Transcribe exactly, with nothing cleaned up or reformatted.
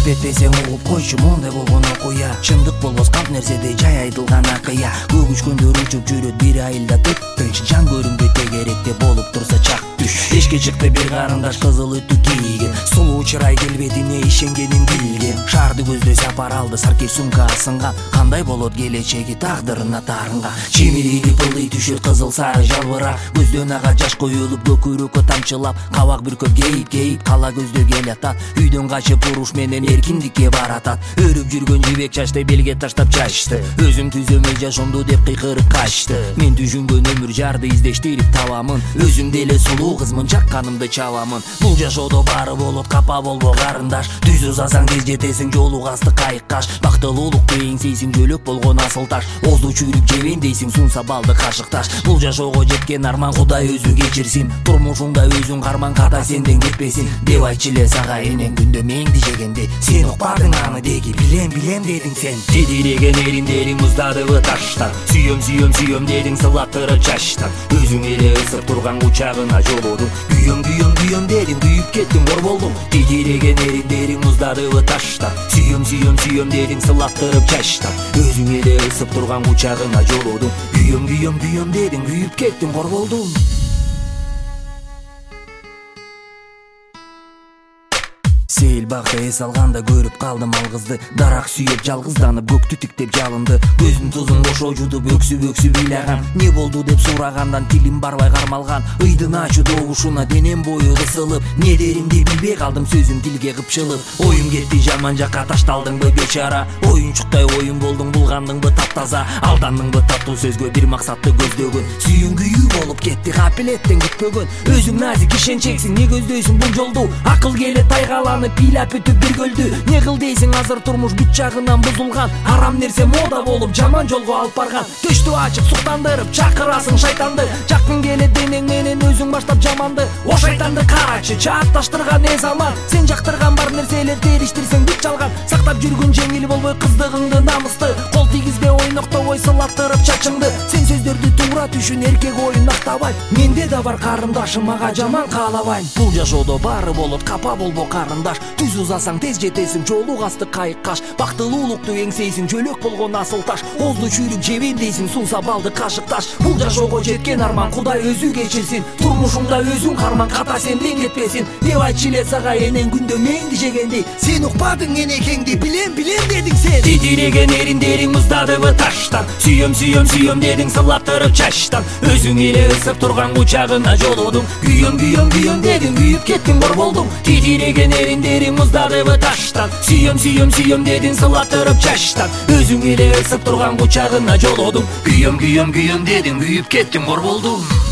этпесең угуп койчу, мондай болгон окуя. Чындык болбос кант нерседе жай айтылган акыя. Көк учкөндөр учуп жүрөт бир айылда төт. Тынч жан көрүнбөй тегеректе болуп турса чак түш. Эшке чыкты бир карындаш кызыл өтү кийген. Сулуу чырай келбетине ишенгенин билген. Шаарды көздөй сапар алды, саркеш сумка асынган. Кандай болот келечеги тагдырына таарынган. Чимириги пылый түшөт кызыл сары жалбырак. Көздөн ага жаш коюлуп көкүрөккө тамчылап. Кабак бүркөп кейип кейип кала көздө келатат. Үйдөн качып уруш менен эркиндикке баратат. Өрүп жүргөн жибек чачты белге таштап чачты. Өзүм түзөмөй жашомду деп кыйкырып качты. Мен түшүнгөн өмүр жарды издештирип табамын. Өзүм деле сулуу кызмын, жакканымды чабамын. Бул жашоодо баары болот, капа болбо карындаш. Түз узасаң тез жетесиң, жолу касты кайыккаш. Бактылуулукту эңсейсиң, жөлөк болгон асыл таш. Озду чүрүп жебейм дейсиң, сунса балды кашык таш. Бул жашоого жеткен арман, Кудай өзү кечирсин. Турмушуңда өзүң карман, ката сенден кетпесин. Деп айтчы эле сага энең күндө меңди жегенде. Сен укпадың аны деги, билем билем дедиң сен. Титиреген эриндериң муздадыбы таштан. Сүйөм сүйөм сүйөм дедиң сылаттырып чачтан. Өзүң эле ысып турган кучагына жолодуң. Күйөм күйөм күйөм дедиң, күйүп кеттиң, кор болдуң. Титиреген эриндериң муздадыбы таштан. Сүйөм сүйөм сүйөм дедиң сылаттырып чачтан. Өзүң эле ысып турган кучагына жолодуң. Күйөм күйөм күйөм дедиң, күйүп кеттиң, кор болдуң. Сейил бакта эс алганда көрүп калдым ал кызды. Дарак сүйөп жалгызданып көктү тиктеп жалынды. Көзүн тузун кошо жудуп өксүп өксүп ыйлаган. Не болду деп сурагандан тилим барбай кармалган. Ыйдын ачуу добушуна денем бою кысылып. Не деримди билбей калдым, сөзүм тилге кыпчылып. Оюм кетти жаман жакка, ташталдыңбы бечара. Оюнчуктай оюн болдуң, булгандыңбы таптаза. Алдандыңбы таттуу сөзгө, бир максатты көздөгөн. Сүйүнгүүү болуп кетти, капилеттен күтпөгөн. Өзүң назик ишенчексиң, не көздөйсүң бул жолду? Акыл келе тайгаланып пилап өтүп бир көлдү. Не кыл дейсиң, азыр турмуш бүт жагынан бузулган. Арам нерсе мода болуп жаман жолго алып барган. Төштү ачып суктандырып чакырасың шайтанды. Жаккың келет денең менен өзүң баштап жаманды. О шайтанды карачы, чаатташтырган эс аман. Сен жактырган бар нерселер териштирсең бүт жалган. Сактап жүргүн жеңил болбой кыздыгыңды намысты. Кол тийгизбей ойноктобой сылаттырып чачыңды. Сен сөздөрдү туура түшүн, эркек оюн актабай. Менде да бар карындашым, мага жаман каалабайм. Бул жашоодо баары болот, капа болбо карындаш. Түз узасаң тез жетесиң, жолу касты кайыккаш. Бактылуулукту эңсейсиң, жөлөк болгон асыл таш. Озду чүрүп жебейм дейсиң, сунса балды кашык таш. Бул жашоого жеткен арман, Кудай өзү кечирсин. Турмушуңда өзүң карман, ката сенден кетпесин. Деп айтчы эле сага энең күндө меңди жегенди. Сен укпадың энекеңди, билем билем дедиң сен. Титиреген эриндериң муздадыбы таштан. Сүйөм сүйөм сүйөм дедиң сылаттырып чачтан. Өзүң эле ысып турган кучагына жолодуң. Күйөм күйөм күйөм дедиң, күйүп кеттиң, кор болдуң. Титиреген эриндериң муздадыбы таштан. Сүйөм сүйөм сүйөм дедиң сылаттырып чачтан. Өзүң эле ысып турган кучагына жолодуң. Күйөм күйөм күйөм дедиң, күйүп кеттиң, кор болдуң.